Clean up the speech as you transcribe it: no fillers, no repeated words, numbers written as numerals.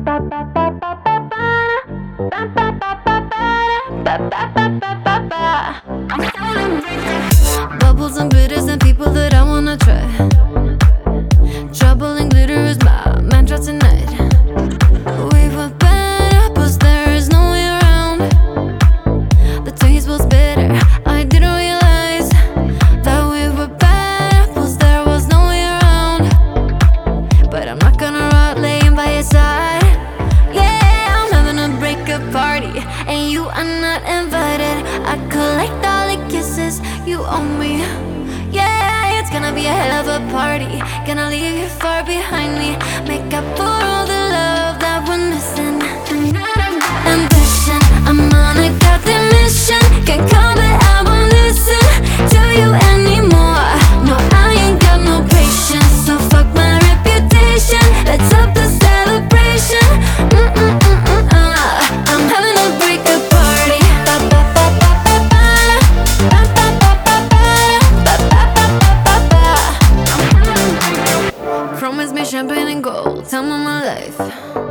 Bubbles and bitters and people that I wanna try. Trouble and glitter is my mantra tonight. We were bad apples, there is no way around. The taste was bitter, I didn't realize that we were bad apples, there was no way around. But I'm not gonna rot laying by your side. Yeah, I'm having a breakup party, and you are not invited. I collect all the kisses you owe me. Yeah, it's gonna be a hell of a party. Gonna leave you far behind me. Make up for all the love that we're missing. Ambition, I'm on a goddamn mission. Can't come but I won't listen to you anymore. No, I ain't got no patience, so fuck my reputation. Let's up the celebration. I'm having a breakup party. Promise me champagne and gold, time of my life.